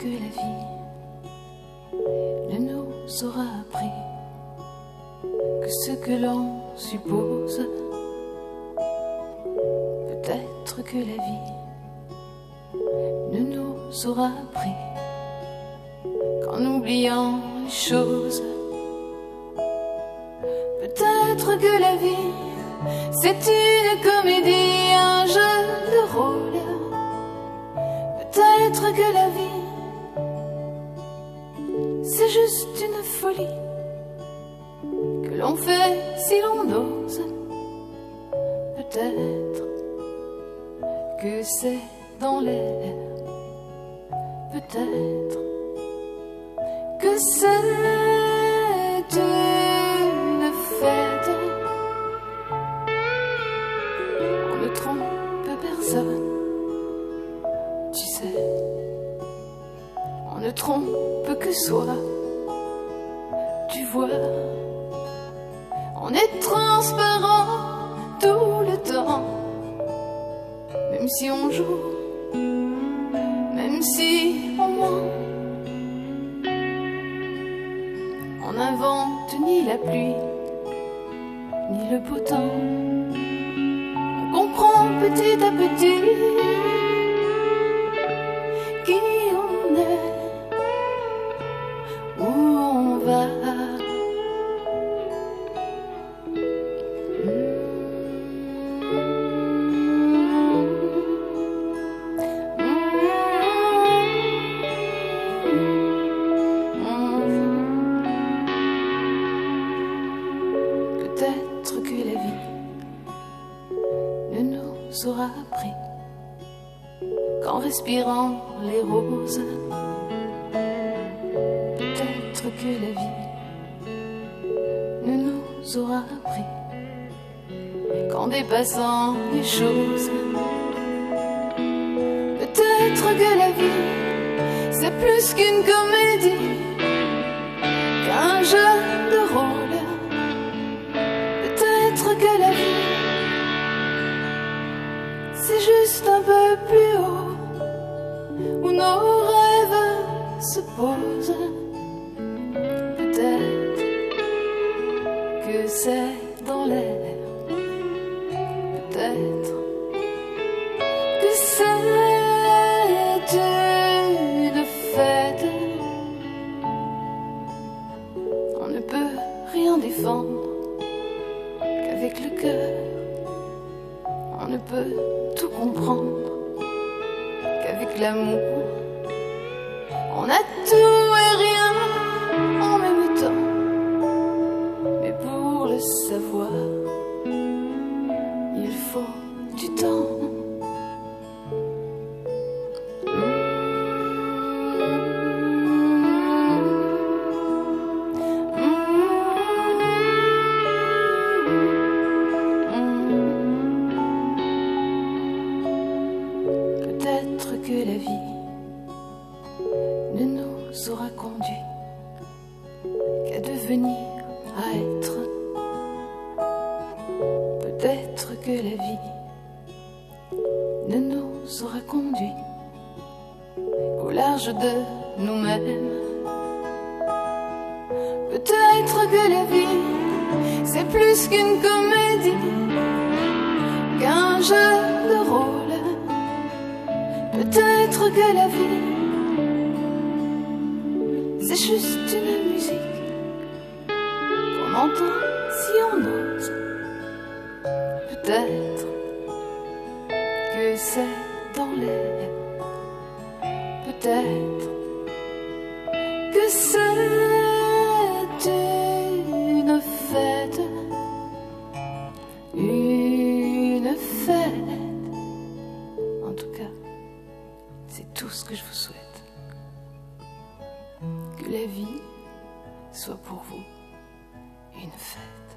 que la vie ne nous aura appris que ce que l'on suppose. Peut-être que la vie ne nous aura appris qu'en oubliant les choses. Peut-être que la vie c'est une comédie, un jeu de rôle. Peut-être que la vie c'est juste une folie que l'on fait si l'on ose. Peut-être que c'est dans l'air. Peut-être que c'est une fête. On ne trompe personne, tu sais. On ne trompe que soi, tu vois. On est transparent tout le temps, même si on joue, même si on ment. On n'invente ni la pluie, ni le beau temps. On comprend petit à petit qui on est, où on va. Peut-être que la vie ne nous aura appris qu'en respirant les roses. Peut-être que la vie ne nous aura appris qu'en dépassant les choses. Peut-être que la vie c'est plus qu'une comédie, qu'un jeu de rôle. Peut-être que la vie c'est juste un peu plus haut, où nos rêves se posent. Peut-être que c'est dans l'air. Peut-être que c'est une fête. On ne peut rien défendre qu'avec le cœur. On ne peut tout comprendre qu'avec l'amour. On a tout et rien en même temps, mais pour le savoir il faut du temps. Peut-être que la vie ne nous aura conduit qu'à devenir, à être. Peut-être que la vie ne nous aura conduit qu'au large de nous-mêmes. Peut-être que la vie c'est plus qu'une comédie, qu'un jeu de rôle. Peut-être que la vie c'est juste une musique qu'on entend si on ose. Peut-être que c'est dans l'air. Peut-être que c'est une fête. Une fête. En tout cas, c'est tout ce que je vous souhaite. Que la vie soit pour vous une fête.